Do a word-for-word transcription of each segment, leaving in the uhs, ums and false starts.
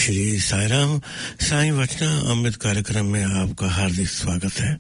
श्री साईराम साईं वचना अमृत कार्यक्रम में आपका हार्दिक स्वागत है।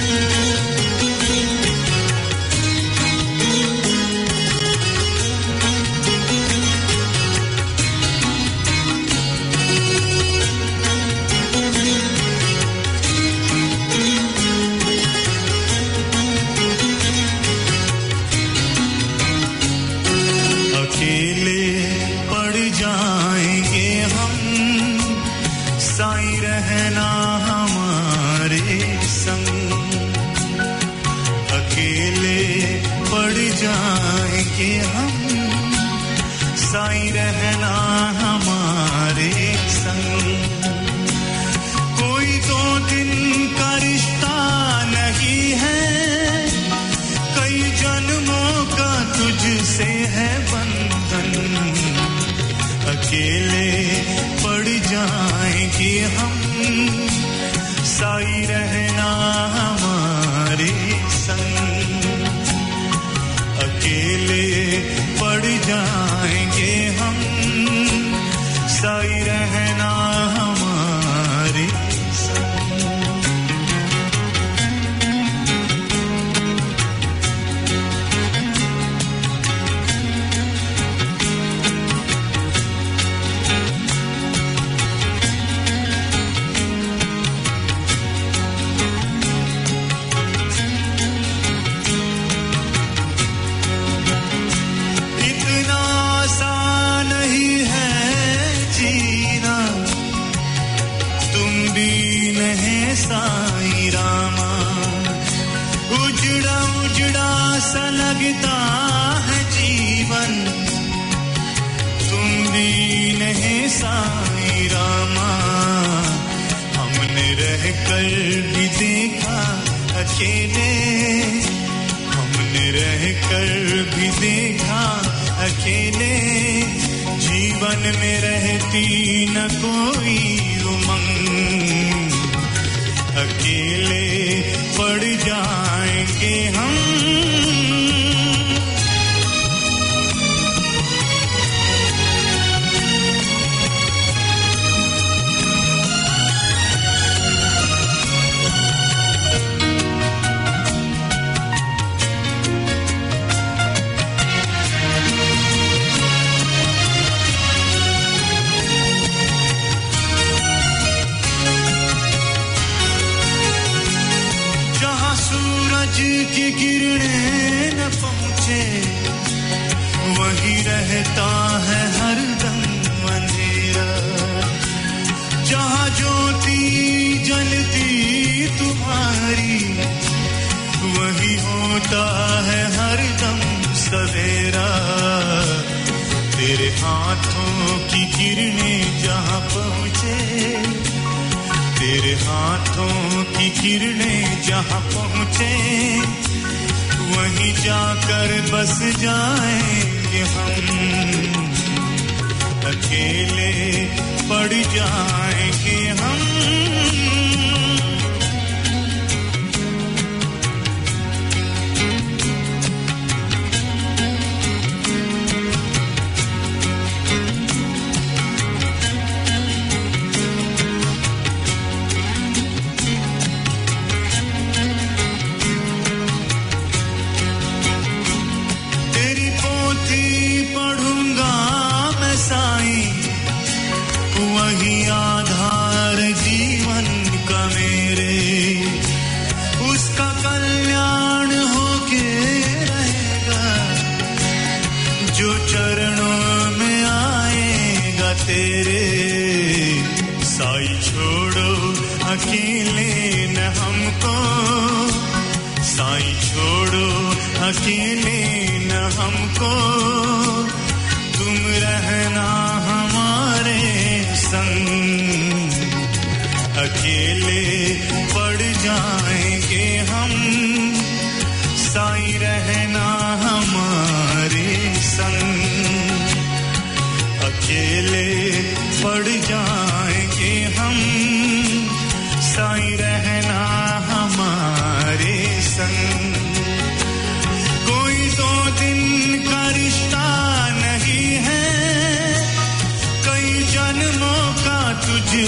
कोई दो दिन का रिश्ता नहीं है, कई जन्मों का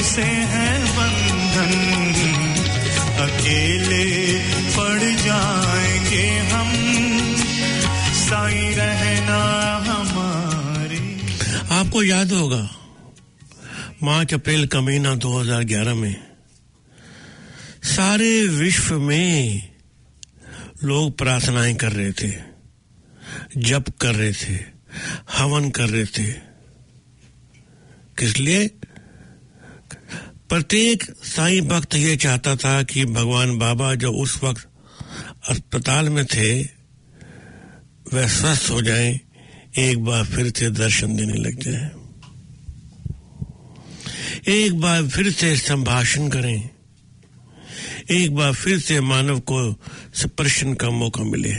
से है बंधन, अकेले पड़ जाएंगे हम, साईं रहना हमारे। आपको याद होगा मार्च अप्रैल का महीना दो हज़ार ग्यारह में सारे विश्व में लोग प्रार्थनाएं कर रहे थे, जप कर रहे थे, हवन कर रहे थे। किस लिए? प्रत्येक साईं भक्त ये चाहता था कि भगवान बाबा जो उस वक्त अस्पताल में थे वह स्वस्थ हो जाएं, एक बार फिर से दर्शन देने लग जाए, एक बार फिर से संभाषण करें, एक बार फिर से मानव को स्पर्शन का मौका मिले।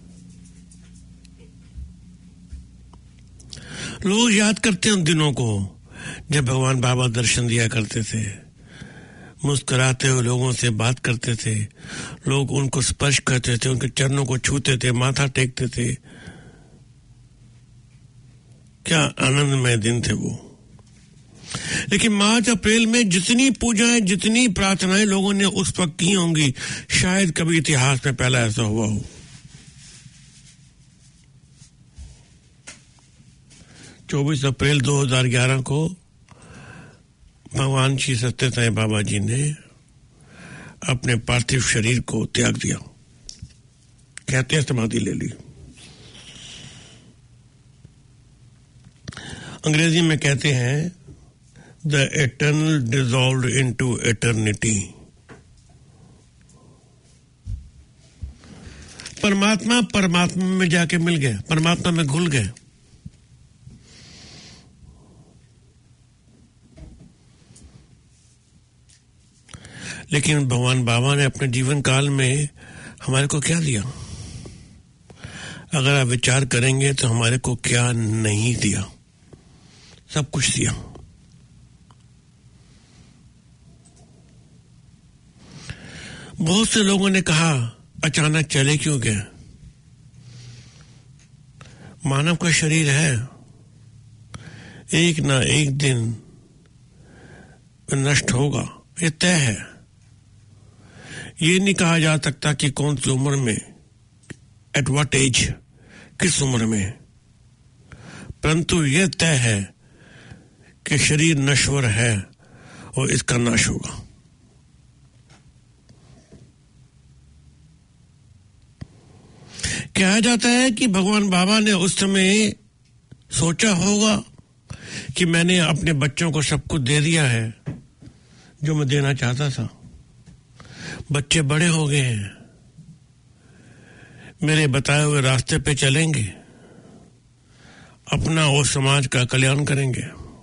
लोग याद करते हैं उन दिनों को जब भगवान बाबा दर्शन दिया करते थे, मुस्कुराते हुए लोगों से बात करते थे, लोग उनको स्पर्श करते थे, उनके चरणों को छूते थे, माथा टेकते थे। क्या आनंदमय दिन थे वो। लेकिन मार्च अप्रैल में जितनी पूजाएं, जितनी प्रार्थनाएं लोगों ने उस वक्त की होंगी, शायद कभी इतिहास में पहला ऐसा हुआ हो। चौबीस अप्रैल दो हज़ार ग्यारह को भगवान श्री सत्य साईं बाबा जी ने अपने पार्थिव शरीर को त्याग दिया, कहते हैं समाधि ले ली। अंग्रेजी में कहते हैं The eternal dissolved into eternity. परमात्मा परमात्मा में जाके मिल गए, परमात्मा में घुल गए। लेकिन भगवान बाबा ने अपने जीवन काल में हमारे को क्या दिया? अगर आप विचार करेंगे तो हमारे को क्या नहीं दिया? सब कुछ दिया। बहुत से लोगों ने कहा अचानक चले क्यों गए? मानव का शरीर है, एक ना एक दिन नष्ट होगा, ये तय है। ये नहीं कहा जा सकता कि कौन सी उम्र में, एट व्हाट एज, किस उम्र में, परंतु यह तय है कि शरीर नश्वर है और इसका नाश होगा। कहा जाता है कि भगवान बाबा ने उस समय सोचा होगा कि मैंने अपने बच्चों को सब कुछ दे दिया है जो मैं देना चाहता था। बच्चे बड़े हो गए हैं, मेरे बताए हुए रास्ते पे चलेंगे, अपना और समाज का कल्याण करेंगे।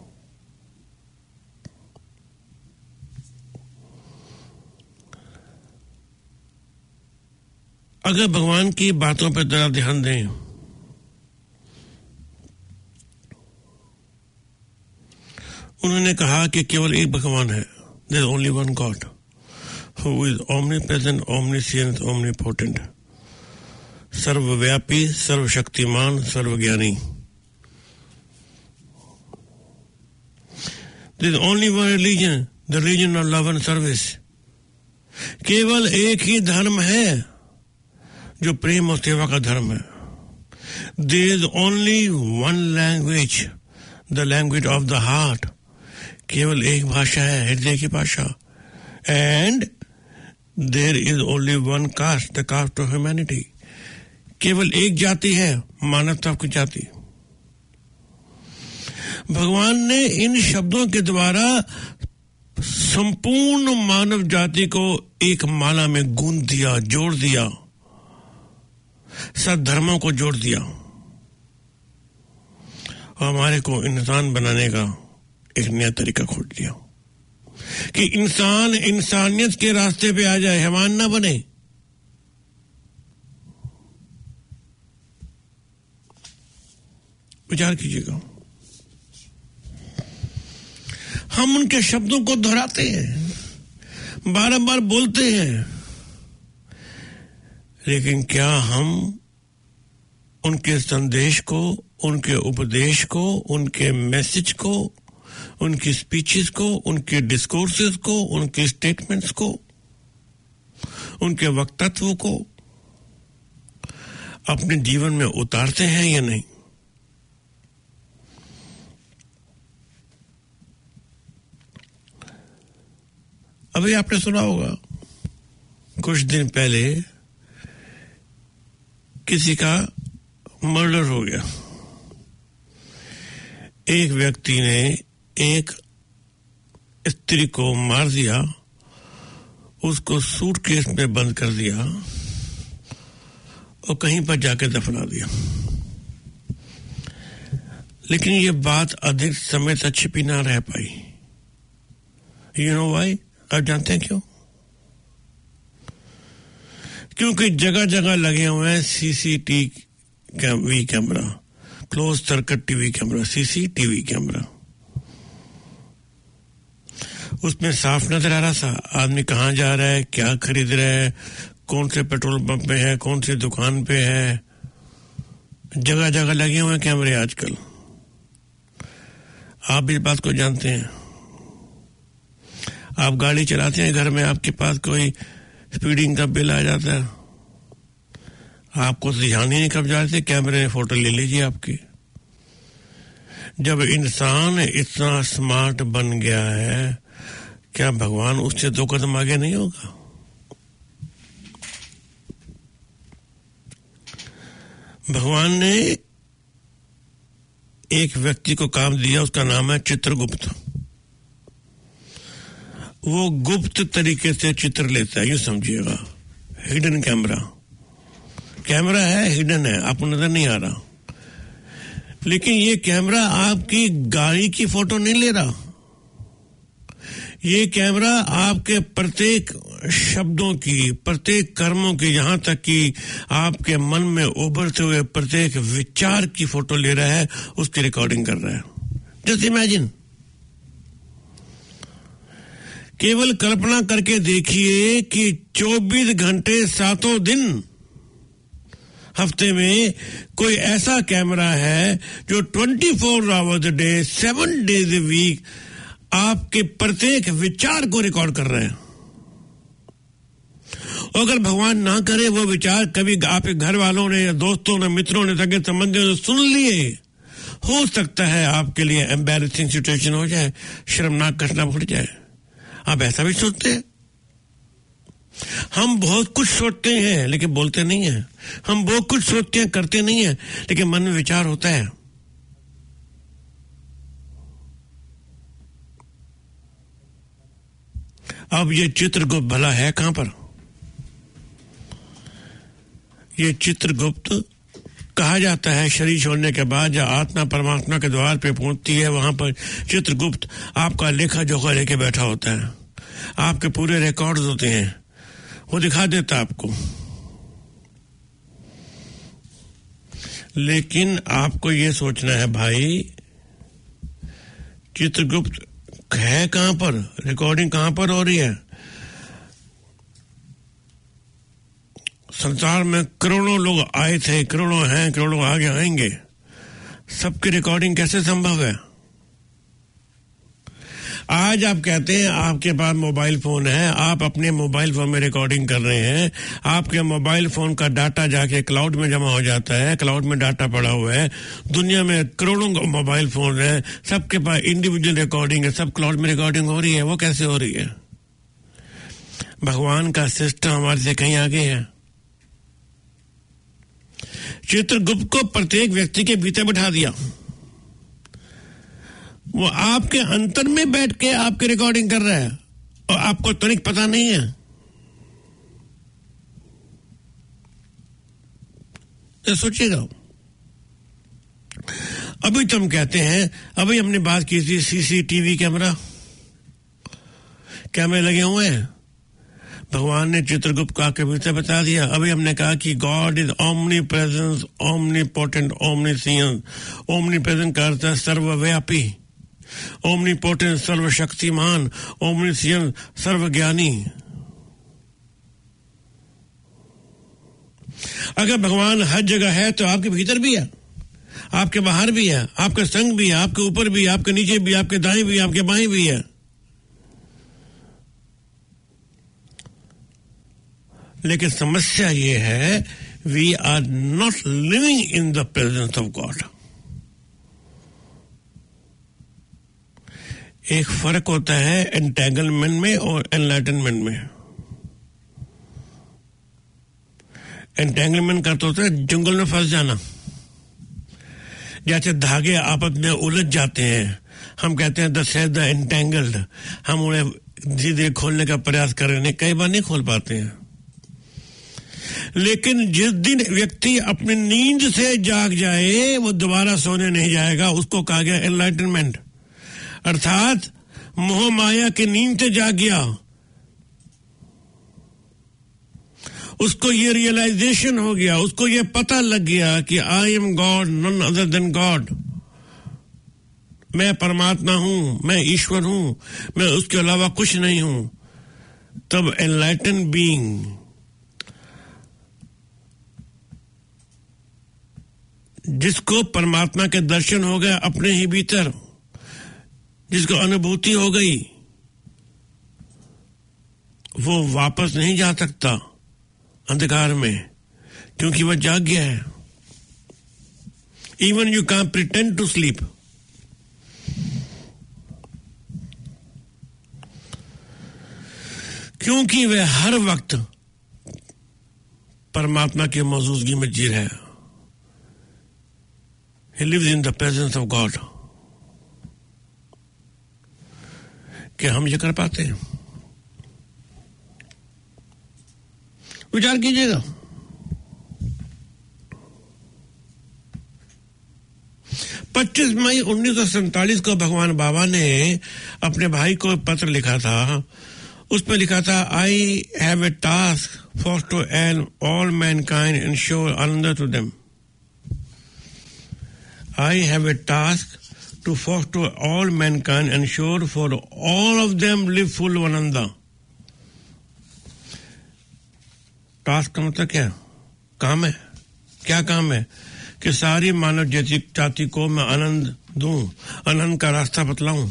अगर भगवान की बातों पर जरा ध्यान दें, उन्होंने कहा कि केवल एक भगवान है, there is only one God who is omnipresent, omniscient, omnipotent, सर्वव्यापी, सर्वशक्तिमान, सर्वज्ञानी। There is only one religion, the religion of love and service. केवल एक ही धर्म है जो प्रेम और सेवा का धर्म है। There is only one language, the language of the heart. केवल एक भाषा है, हृदय की भाषा। And there is only one caste, the caste of humanity. केवल एक जाति है, मानवता की जाति। भगवान ने इन शब्दों के द्वारा संपूर्ण मानव जाति को एक माला में गूंथ दिया, जोड़ दिया, सब धर्मों को जोड़ दिया और हमारे को इंसान बनाने का एक नया तरीका खोज दिया कि इंसान इंसानियत के रास्ते पे आ जाए, हैवान ना बने। विचार कीजिएगा। हम उनके शब्दों को दोहराते हैं, बार-बार बोलते हैं, लेकिन क्या हम उनके संदेश को, उनके उपदेश को, उनके मैसेज को उनकी स्पीचेस को, उनके डिस्कोर्सेस को, उनके स्टेटमेंट्स को, उनके वक्तत्व को अपने जीवन में उतारते हैं या नहीं? अभी आपने सुना होगा कुछ दिन पहले किसी का मर्डर हो गया। एक व्यक्ति ने एक स्त्री को मार दिया, उसको सूटकेस में बंद कर दिया और कहीं पर जाकर दफना दिया। लेकिन ये बात अधिक समय तक छिपी ना रह पाई। You know why? आप जानते हैं क्यों? क्योंकि जगह जगह लगे हुए हैं CCTV camera, close circuit TV camera, CCTV camera. उसमें साफ नजर आ रहा था आदमी कहाँ जा रहा है, क्या खरीद रहा है, कौन से पेट्रोल पंप पे है, कौन सी दुकान पे है। जगह जगह लगे हुए हैं कैमरे आजकल। आप इस बात को जानते हैं। आप गाड़ी चलाते हैं, घर में आपके पास कोई स्पीडिंग का बिल आ जाता है, आपको ध्यान ही नहीं कब जाते, कैमरे में फोटो ले लीजिए आपकी। जब इंसान इतना स्मार्ट बन गया है, क्या भगवान उससे दो कदम आगे नहीं होगा? भगवान ने एक व्यक्ति को काम दिया, उसका नाम है चित्रगुप्त। वो गुप्त तरीके से चित्र लेता है, ये समझिएगा। हिडन कैमरा कैमरा है, हिडन है, आपको नजर नहीं आ रहा। लेकिन ये कैमरा आपकी गाड़ी की फोटो नहीं ले रहा। ये कैमरा आपके प्रत्येक शब्दों की, प्रत्येक कर्मों की, यहां तक कि आपके मन में उभरते हुए प्रत्येक विचार की फोटो ले रहा है, उसकी रिकॉर्डिंग कर रहा है। जस्ट इमेजिन, केवल कल्पना करके देखिए कि चौबीस घंटे सातों दिन हफ्ते में कोई ऐसा कैमरा है जो चौबीस hours day, seven days a week आपके प्रत्येक विचार को रिकॉर्ड कर रहे हैं। अगर भगवान ना करे वो विचार कभी आपके घर वालों ने या दोस्तों ने, मित्रों ने, सगे संबंधियों ने सुन लिए, हो सकता है आपके लिए एम्बैरेसिंग सिचुएशन हो जाए, शर्मनाक घटना घट जाए। आप ऐसा भी सोचते हैं? हम बहुत कुछ सोचते हैं लेकिन बोलते नहीं हैं। हम बहुत कुछ सोचते हैं, करते नहीं हैं, लेकिन मन में विचार होता है। अब ये चित्रगुप्त भला है कहां पर? ये चित्रगुप्त कहा जाता है शरीर छोड़ने के बाद जब आत्मा परमात्मा के द्वार पे पहुंचती है, वहां पर चित्रगुप्त आपका लेखा जोखा लेके बैठा होता है। आपके पूरे रिकॉर्ड्स होते हैं, वो दिखा देता आपको। लेकिन आपको ये सोचना है भाई, चित्रगुप्त है कहां पर, रिकॉर्डिंग कहां पर हो रही है? संसार में करोड़ों लोग आए थे, करोड़ों हैं, करोड़ों आगे आएंगे, सबकी रिकॉर्डिंग कैसे संभव है? आज आप कहते हैं आपके पास मोबाइल फोन है, आप अपने मोबाइल फोन में रिकॉर्डिंग कर रहे हैं, आपके मोबाइल फोन का डाटा जाके क्लाउड में जमा हो जाता है, क्लाउड में डाटा पड़ा हुआ है। दुनिया में करोड़ों मोबाइल फोन है, सबके पास इंडिविजुअल रिकॉर्डिंग है, सब क्लाउड में रिकॉर्डिंग हो रही है। वो कैसे हो रही है? भगवान का सिस्टम हमारे से कहीं आगे है। चित्रगुप्त को प्रत्येक व्यक्ति के भीतर बैठा दिया, वो आपके अंतर में बैठ के आपकी रिकॉर्डिंग कर रहा है और आपको तनिक पता नहीं है। तो सोचिएगा। अभी तो हम कहते हैं, अभी हमने बात की थी सीसीटीवी कैमरा, कैमरे लगे हुए हैं। भगवान ने चित्रगुप्त का के भीतर बता दिया। अभी हमने कहा कि God is omnipresence, omnipotent, omniscience. Omnipresent का अर्थ है सर्वव्यापी, ओमनीपोटेंट सर्वशक्तिमान, ओमनीसियंट सर्वज्ञानी। अगर भगवान हर जगह है तो आपके भीतर भी है। आपके बाहर भी है, आपके संग भी है, आपके ऊपर भी है, आपके नीचे भी, आपके दाएं भी, आपके बाएं भी है। लेकिन समस्या ये है, we are not living in the presence of God. एक फर्क होता है एंटेंगलमेंट में और एनलाइटनमेंट में। एंटेंगलमेंट का तो होता है जंगल में फंस जाना, जैसे धागे आपस में उलझ जाते हैं, हम कहते हैं द थ्रेड द एंटेंगल्ड, हम उन्हें धीरे धीरे खोलने का प्रयास कर रहे हैं, कई बार नहीं खोल पाते हैं। लेकिन जिस दिन व्यक्ति अपनी नींद से जाग जाए वो दोबारा सोने नहीं जाएगा, उसको कहा गया एनलाइटनमेंट। अर्थात मोह माया की नींद से जाग गया, उसको ये रियलाइजेशन हो गया, उसको ये पता लग गया कि I am God, none other than God. मैं परमात्मा हूं, मैं ईश्वर हूं, मैं उसके अलावा कुछ नहीं हूं। तब एनलाइटन बीइंग, जिसको परमात्मा के दर्शन हो गए अपने ही भीतर, जिसको अनुभूति हो गई, वो वापस नहीं जा सकता अंधकार में, क्योंकि वह जाग गया है। Even you can pretend to sleep. क्योंकि वह हर वक्त परमात्मा की मौजूदगी में जी रहा है। He lives in the presence of God. क्या हम ये कर पाते हैं? विचार कीजिएगा। पच्चीस मई उन्नीस सौ सैतालीस को भगवान बाबा ने अपने भाई को पत्र लिखा था। उसमें लिखा था, I have a task for to and all mankind ensure ananda to them. I have a task to foster all mankind and ensure for all of them live full ananda. Task का मतलब क्या? काम है। क्या काम है? कि सारी मानव जाति को मैं आनंद दूं, आनंद का रास्ता बतलाऊं।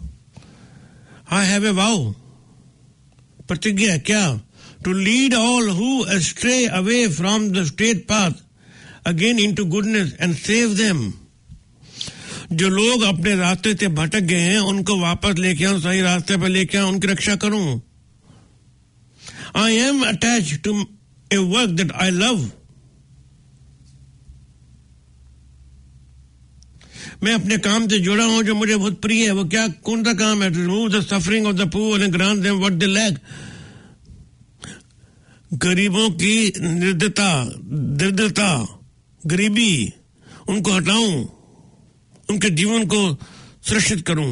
I have a vow, प्रतिज्ञा क्या? To lead all who stray away from the straight path again into goodness and save them. जो लोग अपने रास्ते से भटक गए हैं उनको वापस लेके आऊं, सही रास्ते पर लेके आऊं, उनकी रक्षा करूं। I am attached to a work that I love. मैं अपने काम से जुड़ा हूं जो मुझे बहुत प्रिय है। वो क्या, कौन सा काम है? To remove the suffering of the poor and grant them what they lack. गरीबों की निर्धता, दरिद्रता, गरीबी, उनको हटाऊं, उनके जीवन को सुरक्षित करूं।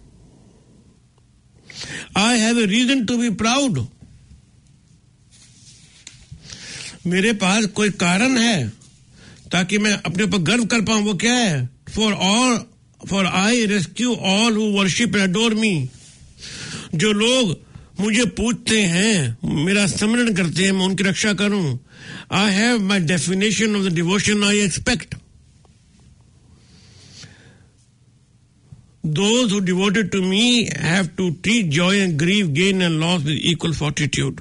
I have a reason to be proud. मेरे पास कोई कारण है ताकि मैं अपने ऊपर गर्व कर पाऊं। वो क्या है? For all, for I rescue all who worship and adore me. जो लोग मुझे पूजते हैं, मेरा स्मरण करते हैं, मैं उनकी रक्षा करूं। I have my definition of the devotion I expect. Those who devoted to me have to treat joy and grief, gain and loss with equal fortitude.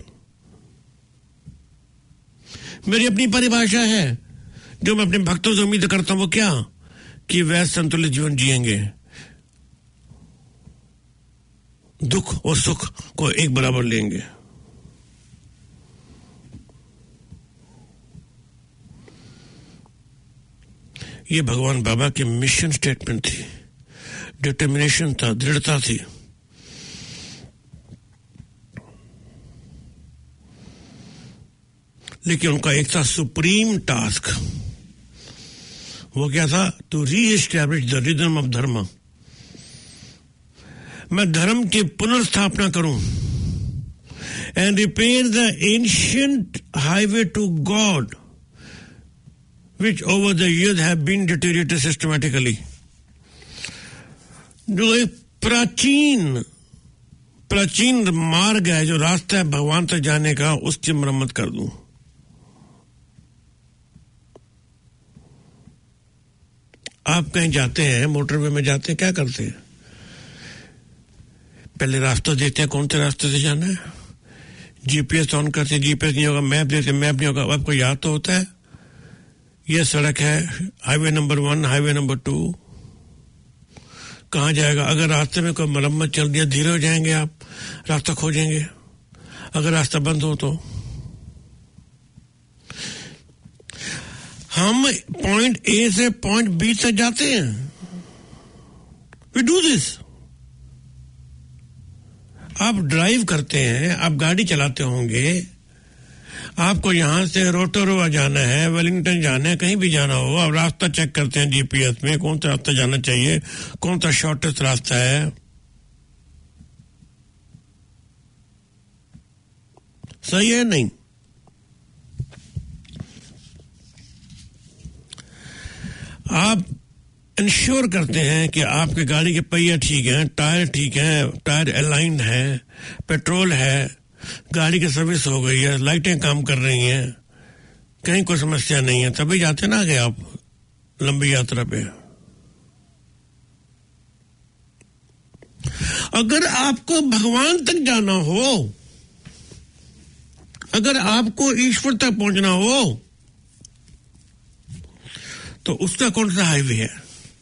मेरी अपनी परिभाषा है जो मैं अपने भक्तों से उम्मीद करता हूं। वो क्या? कि वह संतुलित जीवन जिएंगे, दुख और सुख को एक बराबर लेंगे। ये भगवान बाबा की मिशन स्टेटमेंट थी, डिटर्मिनेशन था, दृढ़ता थी। लेकिन उनका एक था सुप्रीम टास्क। वो क्या था? To reestablish the rhythm of dharma. मैं धर्म की पुनर्स्थापना करूं and repair the ancient highway to God which over the years have been deteriorated systematically. जो एक प्राचीन प्राचीन मार्ग है, जो रास्ता है भगवान तक जाने का, उसकी मरम्मत कर दूं। आप कहीं जाते हैं, मोटरवे में जाते हैं, क्या करते हैं? पहले रास्ता देखते हैं कौन से रास्ते से जाना है, जीपीएस ऑन करते, जीपीएस नहीं होगा, मैप देते, मैप नहीं होगा, आपको याद तो होता है ये सड़क है, highway number one, highway number two, कहाँ जाएगा? अगर रास्ते में कोई मरम्मत चल रही है, धीरे हो जाएंगे आप, रास्ता खोजेंगे, अगर रास्ता बंद हो तो। हम पॉइंट ए से पॉइंट बी तक जाते हैं, वी डू दिस। आप ड्राइव करते हैं, आप गाड़ी चलाते होंगे, आपको यहां से रोटोरोआ जाना है, वेलिंगटन जाना है, कहीं भी जाना हो, आप रास्ता चेक करते हैं जीपीएस में, कौन सा रास्ता जाना चाहिए, कौन सा शॉर्टेस्ट रास्ता है। सही है नहीं? आप इंश्योर करते हैं कि आपके गाड़ी के पहिए ठीक हैं, टायर ठीक हैं, टायर अलाइंड है, पेट्रोल है, गाड़ी की सर्विस हो गई है, लाइटें काम कर रही हैं, कहीं कोई समस्या नहीं है, तभी जाते ना आगे आप लंबी यात्रा पे। अगर आपको भगवान तक जाना हो, अगर आपको ईश्वर तक पहुंचना हो, तो उसका कौन सा हाईवे है?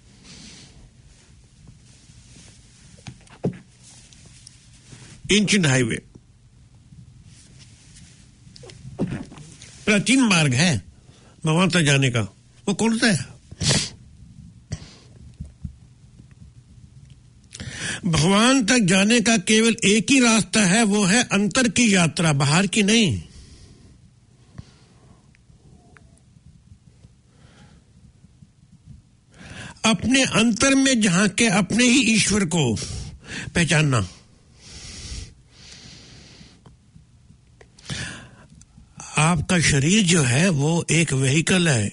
एंशिएंट हाईवे, प्राचीन मार्ग है भगवान तक जाने का, वो कौन सा है? भगवान तक जाने का केवल एक ही रास्ता है, वो है अंतर की यात्रा, बाहर की नहीं। अपने अंतर में झांके अपने ही ईश्वर को पहचानना। आपका शरीर जो है वो एक व्हीकल है,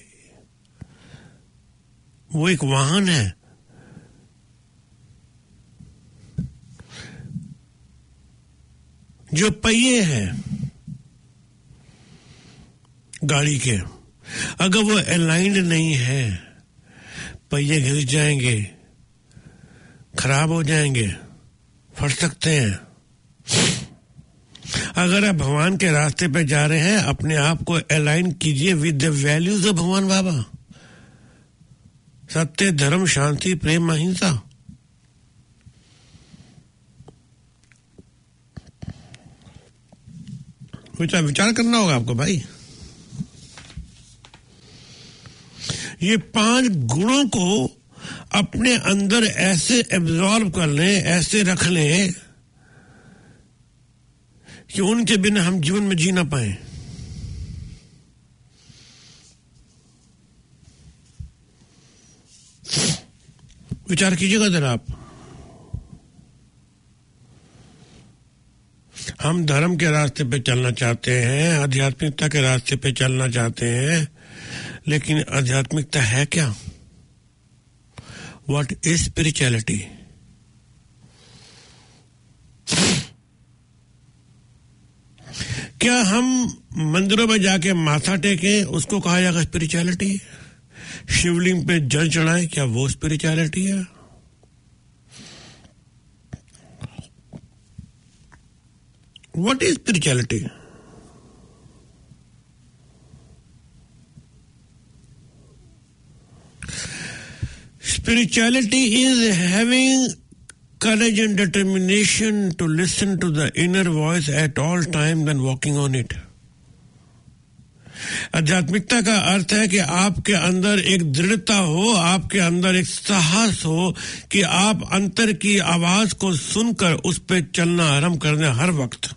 वो एक वाहन है। जो पहिए हैं गाड़ी के, अगर वो अलाइंड नहीं है, पहिए घिस जाएंगे, खराब हो जाएंगे, फट सकते हैं। अगर आप भगवान के रास्ते पे जा रहे हैं, अपने आप को अलाइन कीजिए विद द वैल्यूज ऑफ भगवान बाबा, सत्य, धर्म, शांति, प्रेम, अहिंसा। विचार विचार करना होगा आपको भाई। ये पांच गुणों को अपने अंदर ऐसे एब्जॉर्ब कर लें, ऐसे रख लें कि उनके बिना हम जीवन में जी ना पाए। विचार कीजिएगा जरा आप। हम धर्म के रास्ते पे चलना चाहते हैं, आध्यात्मिकता के रास्ते पे चलना चाहते हैं, लेकिन आध्यात्मिकता है क्या? What is spirituality? क्या हम मंदिरों में जाके माथा टेकें, उसको कहा जाएगा स्पिरिचुअलिटी? शिवलिंग पे जल चढ़ाएं, क्या वो स्पिरिचुअलिटी है? What is spirituality? Spirituality is having courage and determination to listen to the inner voice at all times and walking on it. आध्यात्मिकता का अर्थ है कि आपके अंदर एक दृढ़ता हो, आपके अंदर एक साहस हो कि आप अंतर की आवाज को सुनकर उस पर चलना आरंभ कर दें हर वक्त।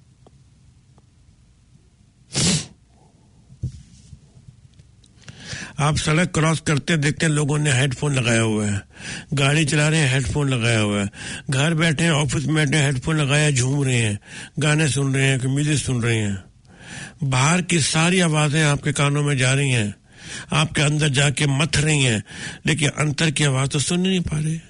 आप सड़क क्रॉस करते देखते हैं लोगों ने हेडफोन लगाया हुआ है, गाड़ी चला रहे हैं हेडफोन लगाया हुआ है, घर बैठे हैं, ऑफिस में बैठे हैं हेडफोन लगाया, झूम रहे हैं, गाने सुन रहे हैं, म्यूजिक सुन रहे हैं। बाहर की सारी आवाजें आपके कानों में जा रही हैं, आपके अंदर जाके मथ रही हैं, लेकिन अंतर की आवाज तो सुन नहीं पा रहे,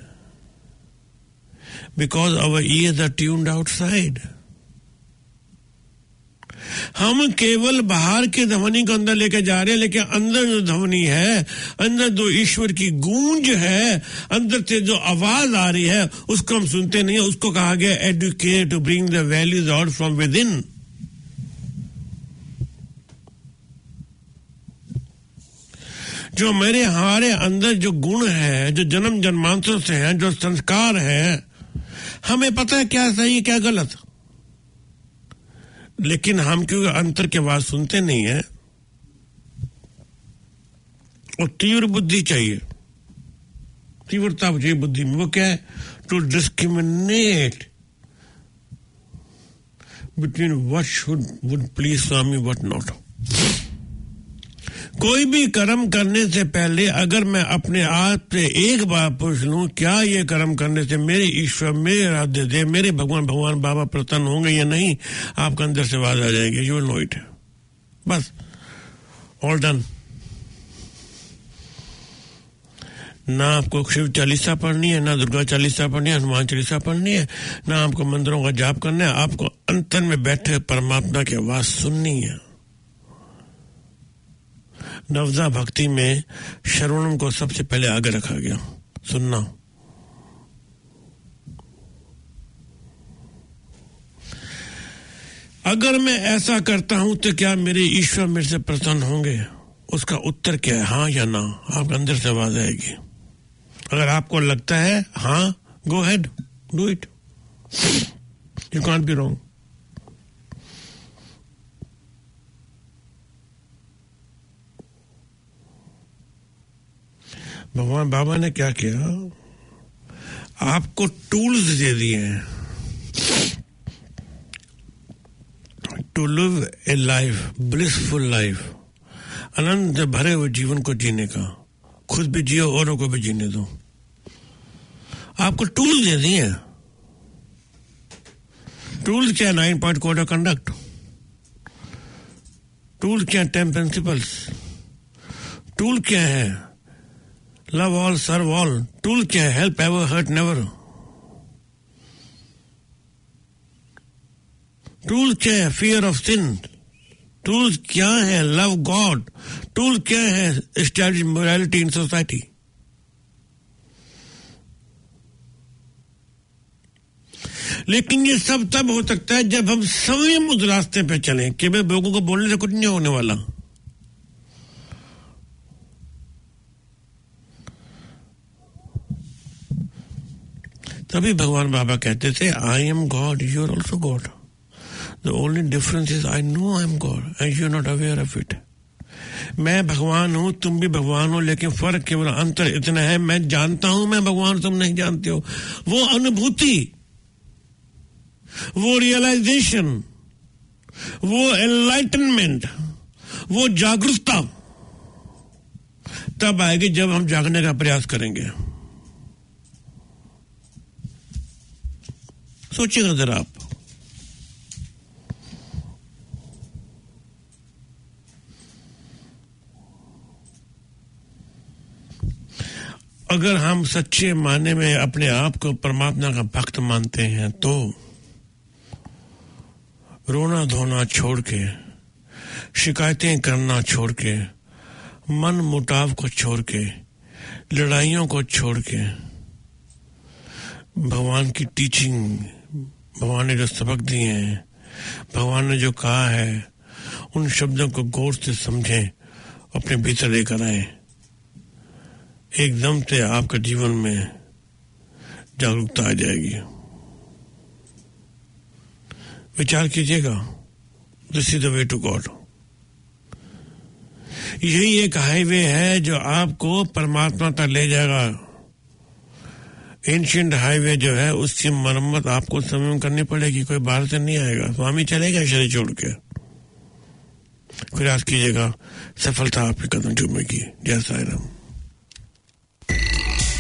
because our ears are tuned outside. हम केवल बाहर के ध्वनि को अंदर लेके जा रहे हैं, लेकिन अंदर जो ध्वनि है, अंदर जो ईश्वर की गूंज है, अंदर से जो आवाज आ रही है, उसको हम सुनते नहीं है। उसको कहा गया educate to bring the values out from within. जो मेरे हमारे अंदर जो गुण है, जो जन्म जन्मांतरों से है, जो संस्कार है, हमें पता है क्या सही क्या गलत, लेकिन हम क्योंकि अंतर की आवाज सुनते नहीं है। और तीव्र बुद्धि चाहिए, तीव्रता चाहिए बुद्धि में। वो क्या है? To discriminate between what should would please Swami what not. कोई भी कर्म करने से पहले अगर मैं अपने आप से एक बार पूछ लूं, क्या ये कर्म करने से मेरे ईश्वर, मेरे आराध्य देव, मेरे भगवान भगवान बाबा प्रसन्न होंगे या नहीं, आपके अंदर से आवाज आ जाएगी, यू विल नो इट। बस, ऑल डन। ना आपको शिव चालीसा पढ़नी है, ना दुर्गा चालीसा पढ़नी है, हनुमान चालीसा पढ़नी है, ना आपको मंदिरों का जाप करना है। आपको अंतर में बैठे परमात्मा की आवाज सुननी है। नवजा भक्ति में श्रवणम को सबसे पहले आगे रखा गया, सुनना। अगर मैं ऐसा करता हूं तो क्या मेरे ईश्वर मेरे से प्रसन्न होंगे? उसका उत्तर क्या है? हाँ या ना। आपके अंदर से आवाज आएगी। अगर आपको लगता है हाँ, go ahead, do it, you can't be wrong. Bhagwan Baba ने क्या किया? आपको टूल्स दे दिए हैं to live a life, blissful life, आनंद भरे हुए जीवन को जीने का। खुद भी जियो, औरों को भी जीने दो। आपको टूल्स दे दिए हैं। टूल्स क्या? Nine point code of conduct. Tool क्या? Ten principles. टूल क्या है? Love all, serve all. Tool क्या है? Help ever, hurt never. Tool क्या है? Fear of sin. टूल क्या है? Love God. टूल क्या है? Establish morality in society. लेकिन ये सब तब हो सकता है जब हम संयम उस रास्ते पे चलें। केवल लोगों को बोलने से कुछ नहीं होने वाला। तभी भगवान बाबा कहते थे, I am God, you are also God. The only difference is I know I am God and you are not aware of it. मैं भगवान हूं, तुम भी भगवान हो, लेकिन फर्क केवल अंतर इतना है, मैं जानता हूं मैं भगवान, तुम नहीं जानते हो। वो अनुभूति, वो रियलाइजेशन, वो एनलाइटनमेंट, वो जागरूकता तब आएगी जब हम जागने का प्रयास करेंगे। सोचिएगा जरा आप। अगर हम सच्चे माने में अपने आप को परमात्मा का भक्त मानते हैं तो रोना धोना छोड़ के, शिकायतें करना छोड़ के, मन मुटाव को छोड़ के, लड़ाइयों को छोड़ के, भगवान की टीचिंग, भगवान ने जो सबक दिए हैं, भगवान ने जो कहा है, उन शब्दों को गौर से समझें, अपने भीतर लेकर आए। एकदम से आपके जीवन में जागरूकता आ जाएगी। विचार कीजिएगा, this is the way to God. यही एक हाईवे है जो आपको परमात्मा तक ले जाएगा। एंशिएंट हाईवे जो है उसकी मरम्मत आपको स्वयं करनी पड़ेगी, कोई बाहर से नहीं आएगा। स्वामी चलेगा शरीर छोड़ के। प्रयास कीजिएगा, सफलता आपके कदम चूमेगी। जय साईं राम।